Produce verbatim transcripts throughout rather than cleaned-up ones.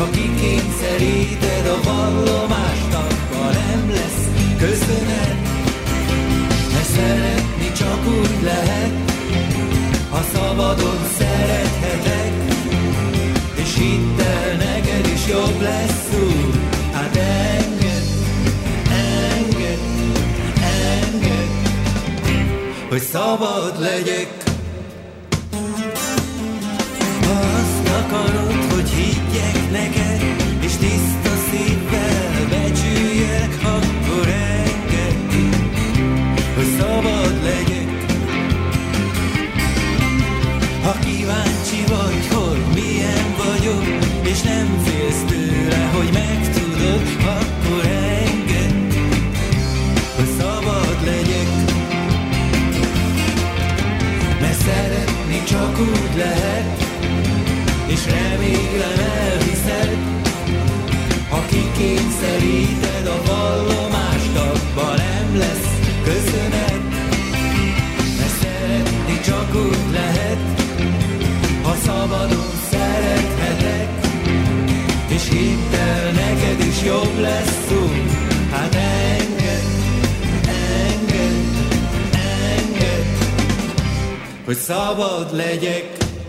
Ha kikényszeríted a vallomást, abban nem lesz köszönet. Mert szeretni csak úgy lehet, ha szabadon szerethetek. És hidd el, neked is jobb lesz úgy. Hát engedd, engedd, engedd, hogy szabad legyek. Ha azt akarod, hogy higgyek neked, és tiszta szívvel becsüljek, akkor engedd, hogy szabad legyek. Ha kíváncsi vagy, hogy milyen vagyok, és nem félsz tőle, hogy megtudod, akkor engedd, hogy szabad legyek. Mert szeretni csak úgy lehet, és remélem elhiszed. Ha kikényszeríted a vallomást, abban nem lesz köszönet. Mert szeretni csak úgy lehet, ha szabadon szerethetek. És hidd el, neked is jobb lesz úgy. Hát engedd, engedd, engedd, hogy szabad legyek.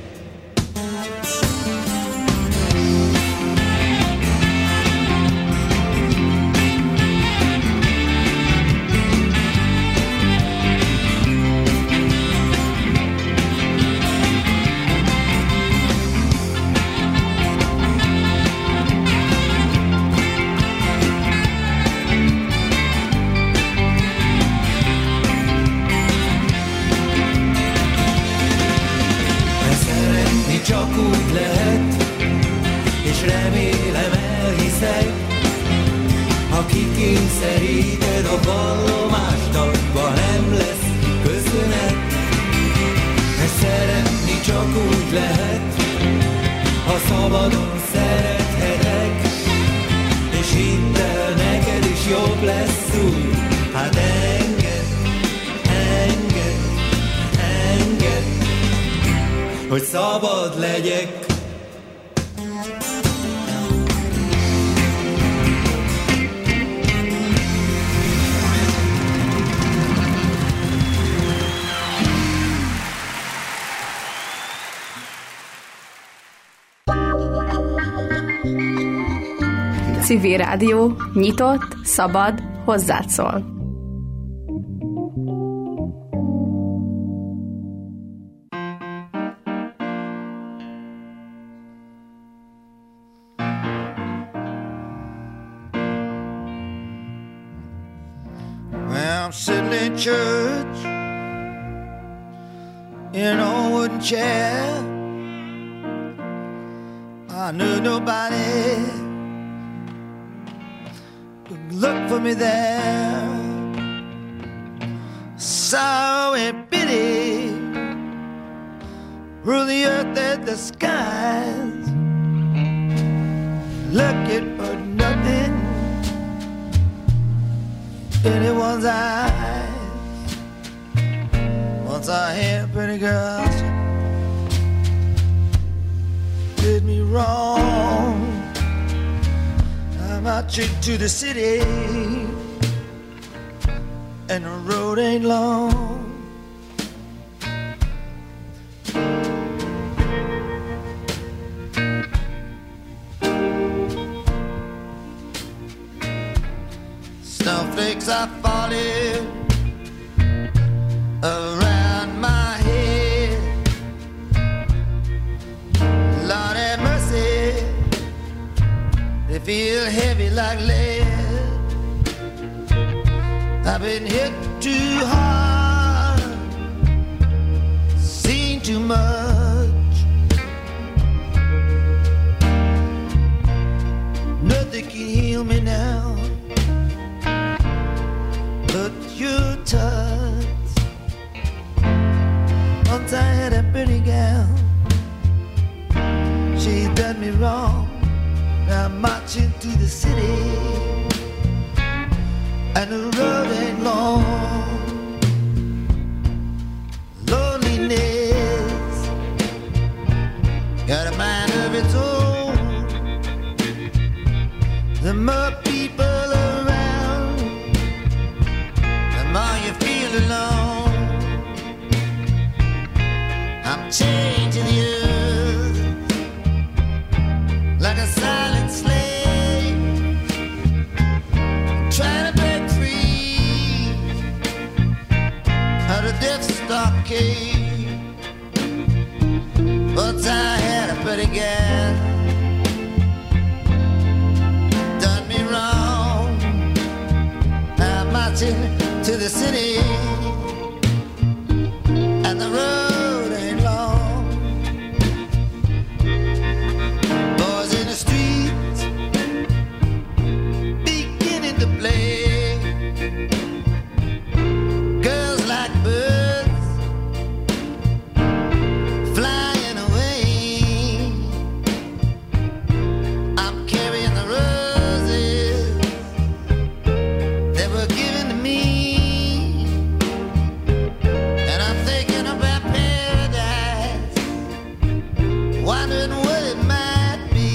Csak úgy lehet, és remélem elhiszed. Ha kikényszeríted a vallomást, abban nem lesz köszönet. Mert szeretni csak úgy lehet, ha szabadon szerethetek. És hidd el, neked is jobb lesz úgy. Hát engedd, engedd, engedd, hogy szabad legyek. Civil Rádió, nyitott, szabad, hozzád szól. Sitting in church in a wooden chair. I knew nobody would look for me there. Sorrow and pity rule the earth and the skies. Looking for nothing anyone's eyes. Once I hear pretty girls did me wrong, I'm out to the city and the road ain't long. Snowflakes are falling around my head. Lord have mercy, they feel heavy like lead. I've been hit too hard, seen too much. Nothing can heal me now but your touch. Once I had a pretty gal, she done me wrong. Now I'm marching to the city and the road ain't long. Loneliness got a mind of its own. the more people around, the more you feel alone. I'm changing you like a silent slave, trying to break free of the death stockade. Once I had a pretty gal, done me wrong. I'm marching to the city, and the road ain't long. Boys in the streets beginning to play, girls like birds flying away. I'm carrying the roses that were given to me, and I'm thinking about paradise, wondering what it might be.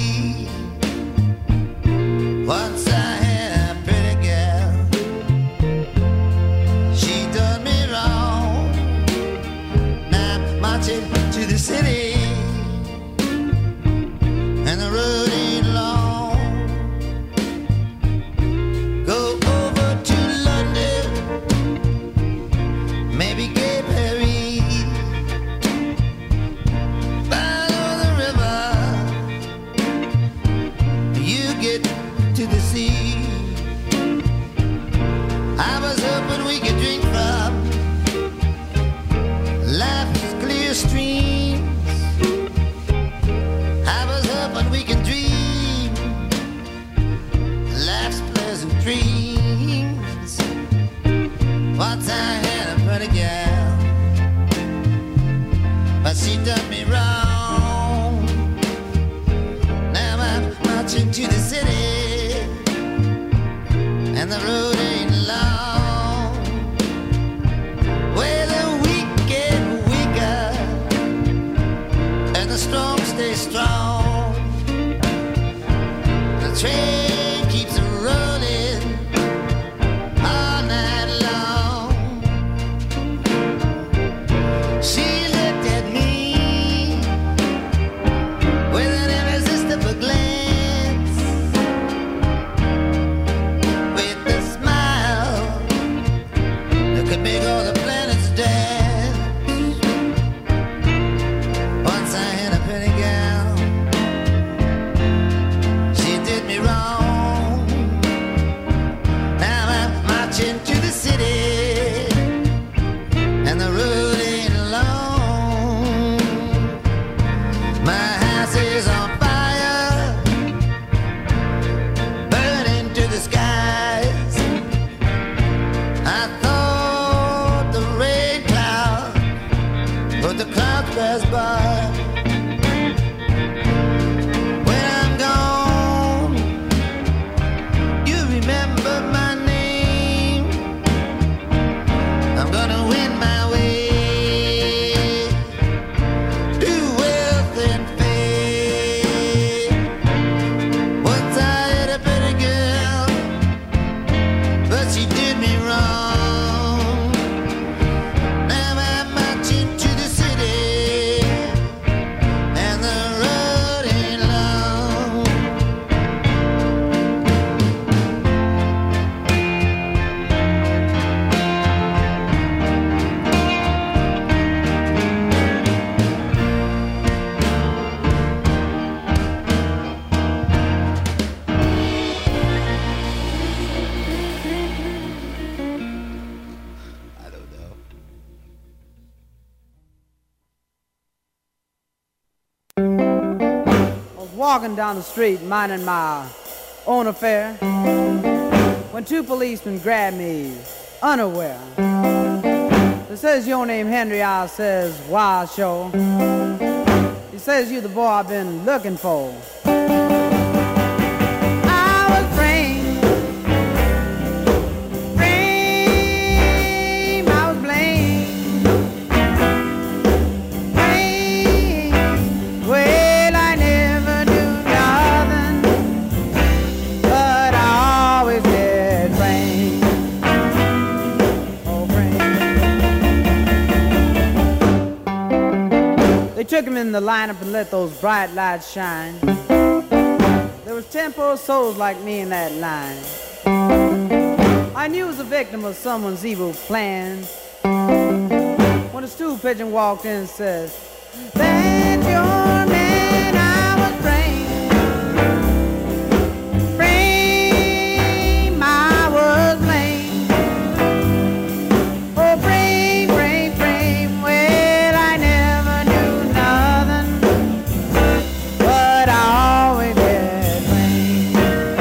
Once I had a pretty girl, she done me wrong. Now I'm marching to the city, and the road ain't long. Go over to London, maybe Cape Harry, follow the river, you get to the sea. I was hoping we could drink from life's clear streams. I was hoping we could dream life's pleasant dreams. Once I had a pretty girl, but she done me wrong. Now I'm marching to the city, and the road ain't long. Well, the weak get weaker, and the strong stay strong. The train keeps rolling all night long. She looked at me with an irresistible glance, with a smile that could make all the planets dance. Once I had a pretty gal, she did me wrong. Now I'm marching to the city, and the road ain't long. My house is on fire, burning to the skies. I thought the rain cloud, but the clouds pass by. When I'm gone, you remember my name. I'm gonna win my way to wealth and fame. Once I had a pretty girl, but she did me wrong. Now I'm marching to the city, and the road ain't long. I don't know. I was walking down the street minding my own affair when two policemen grabbed me unaware. They says, your name Henry, I says, why sure. He says, you the boy I've been looking for. I was framed, framed, I was blamed, framed. Well, I never knew nothing, but took him in the lineup and let those bright lights shine. There was ten poor souls like me in that line. I knew I was a victim of someone's evil plan. When a stool pigeon walked in and says, "That's your man I was praying, frame I was lame. Oh, frame, frame, frame, well, I never knew nothing, but I always had rain."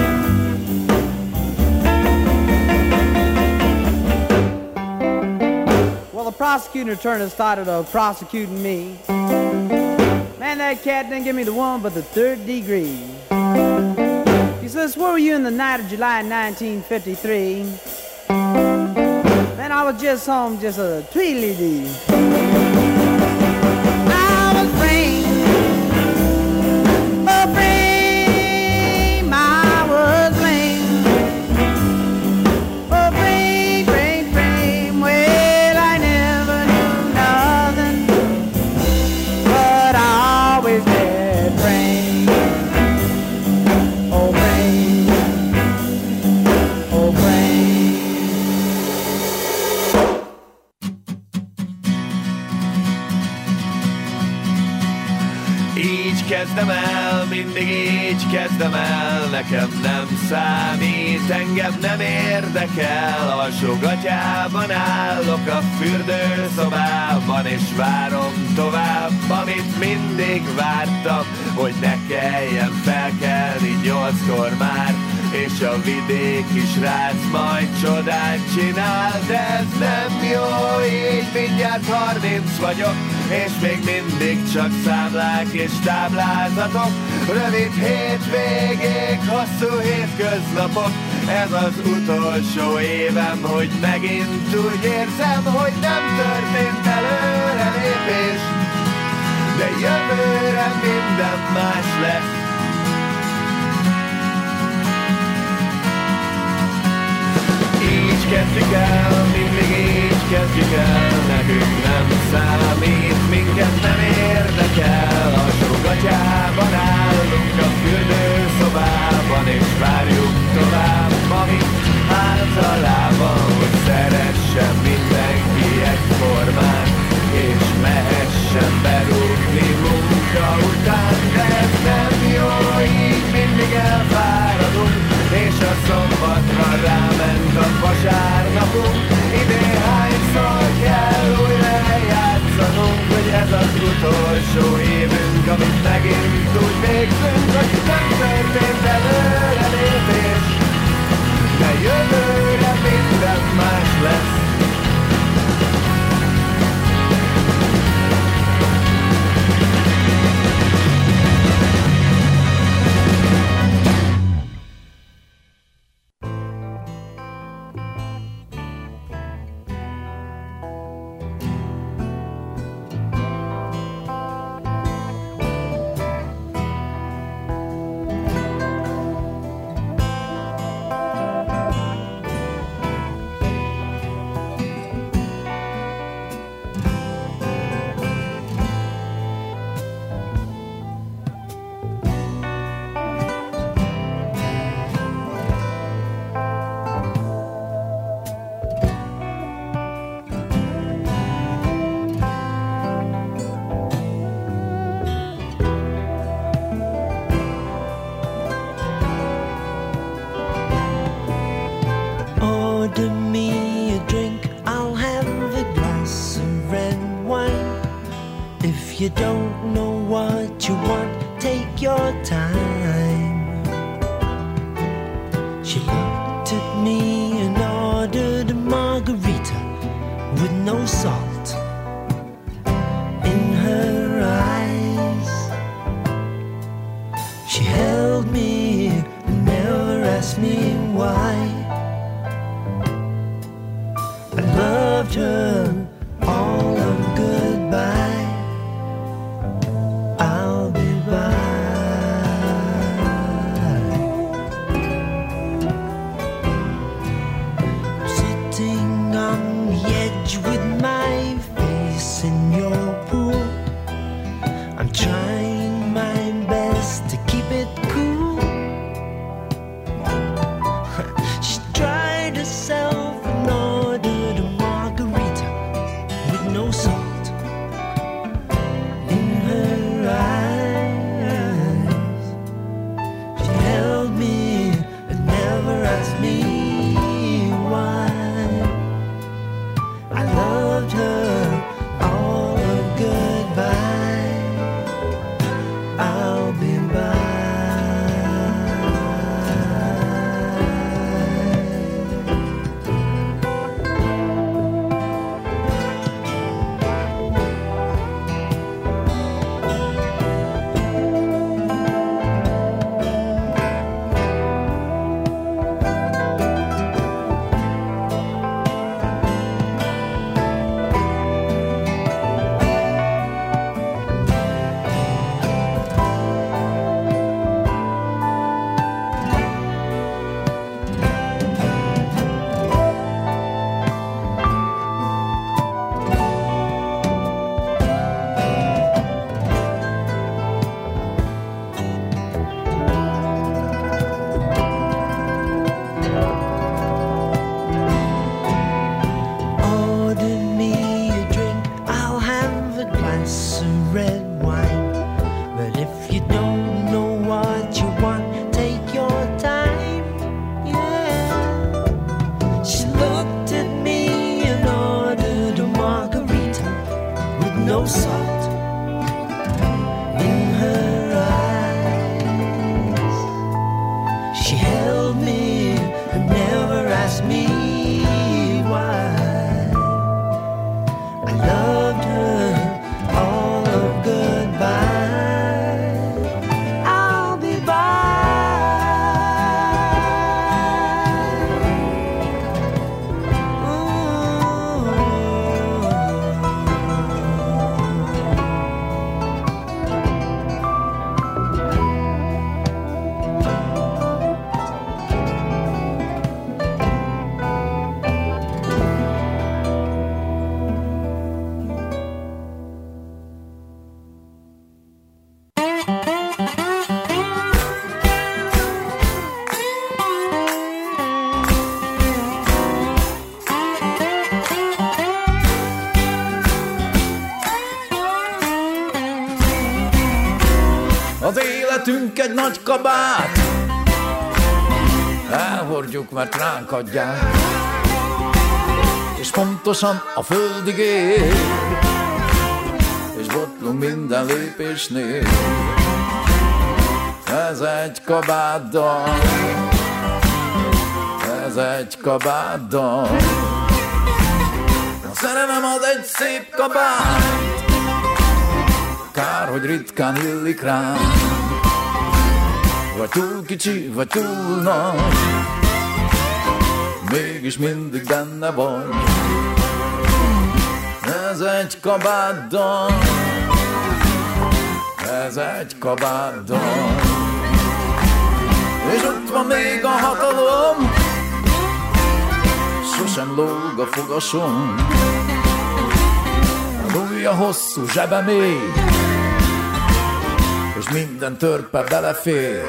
Well, the prosecuting attorney started uh, prosecuting me. Man, that cat didn't give me the one but the third degree. He says, "Where were you in the night of July nineteen fifty-three? Man, I was just home, just a tweedly-dee. I was frame, oh frame, I was lame. Oh frame, frame, frame, well, I never knew nothing, but I always had rain. Oh rain, oh rain." Így kezdem el, mindig így kezdem el, nekem nem számít, engem nem érdekel. Alsógatyában állok a fürdőszobában, és várom tovább, amit mindig vártam, hogy ne kelljen felkelni nyolckor már, és a vidéki srác majd csodát csinál. De ez nem jó, így mindjárt harminc vagyok, és még mindig csak számlák és táblázatok. Rövid hétvégék, hosszú hétköznapok, ez az utolsó évem, hogy megint úgy érzem, hogy nem történt előrelépés, de jövőre minden más lesz. Így kezdjük el, mindig így kezdjük el, nekünk nem számít, minket nem érdekel. Alsógatyában állunk a fürdőszobában, és várjuk tovább, amit általában, hogy szeressen mindenki egyformán, és mehessen berúgni munka után. De ez nem jó, így mindig elfáradunk, és a szombatra ráment a vasárnapunk. Idén hányszor kell újra eljátszanunk, hogy ez az utolsó évünk, amit megint úgy végzünk, hogy nem történt előrelépés, de jövőre minden más lesz. You don't know what you want, take your time. She looked at me and ordered a margarita with no salt in her eyes. She held me and never asked me why. I loved her all of goodbye. me why I loved her all of goodbye. I'll be by. Az életünk egy nagy kabát, elhordjuk, mert ránk adják, és pontosan a földig ér, és botlunk minden lépésnél. Ez egy kabátdal, ez egy kabátdal. A szerelem az egy szép kabát, kár, hogy ritkán illik rám. Vagy túl kicsi, vagy túl nagy, mégis mindig benne vagy. Ez egy kabátdal, ez egy kabátdal. És ott van még a hatalom, sosem lóg a fogasom. A ujja hosszú, zsebe mély, és minden törpe belefér.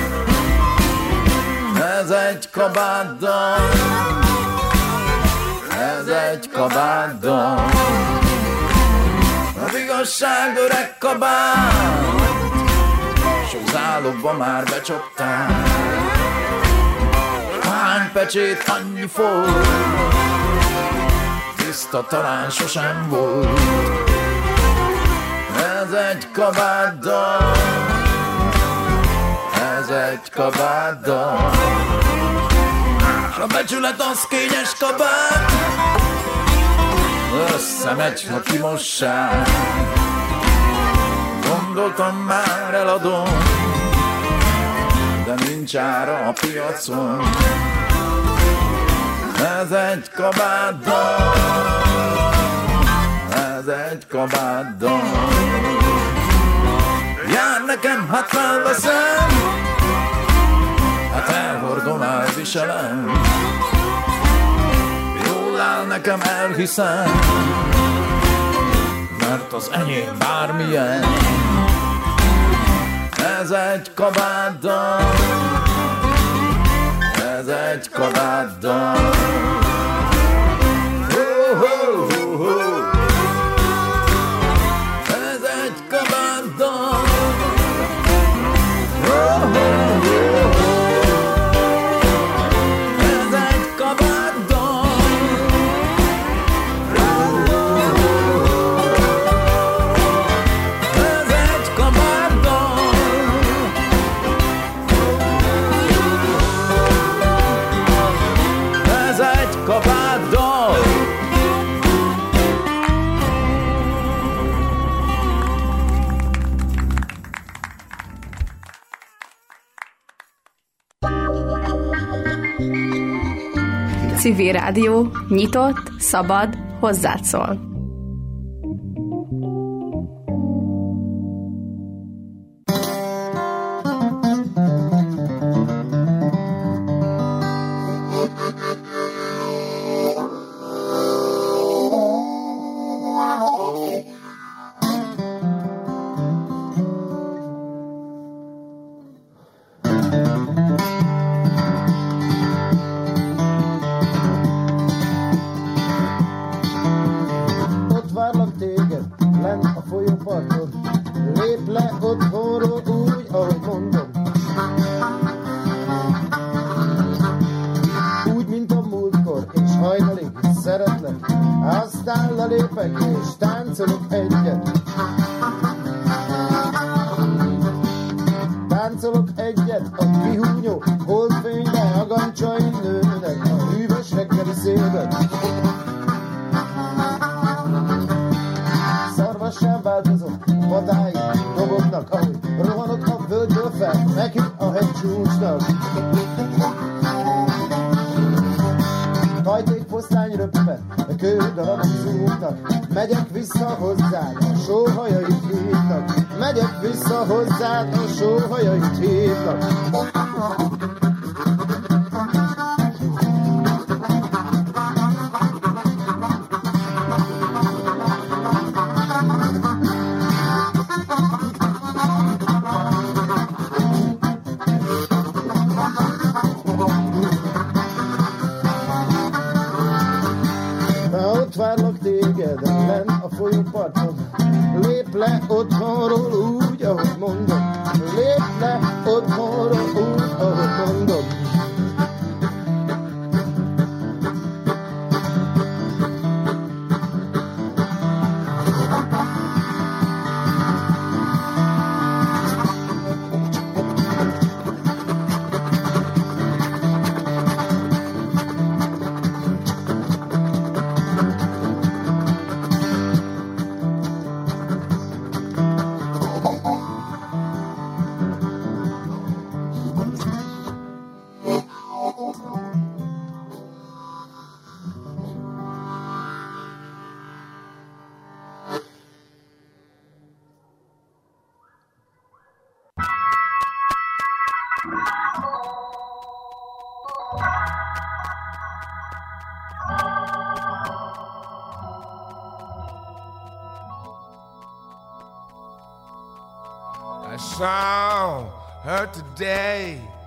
Ez egy kabátdal, ez egy kabátdal. Az igazság öreg kabát, sok zálogba már becsaptál. Hány pecsét, annyi folt, tiszta talán sosem volt. Ez egy kabátdal, ez egy kabátdal. S a becsület az kényes kabát, összemegy, ha kimossál. Gondoltam már eladom, de nincs ára a piacon. Ez egy kabátdal, ez egy kabátdal. Jár nekem, hát felveszem, hát elhordom, elviselem. Jól áll nekem, elhiszem, mert az enyém bármilyen. Ez egy kabátdal, ez egy kabátdal. Oh, oh, oh, oh. Ez egy kabátdal. Oh, oh, oh, oh. Ez egy kabátdal. Oh, oh, oh. Ez egy kabátdal. Ez egy kabátdal. Civil Rádió, nyitott, szabad, hozzád szól. Táncolok egyet, a kihúnyó holdfénybe, a gancsaim nőnek, a hűvös csúcsnak. Hajtékfoszlány röppet, a kődarabok zúgtak. Megyek vissza hozzád, a sóhajait hívnak. Megyek vissza hozzád, a sóhajait hívnak. Lenn a folyóparton, lép le otthonról úgy, ahogy mondom. Lép le otthonról úgy, ahogy mondom. I saw her today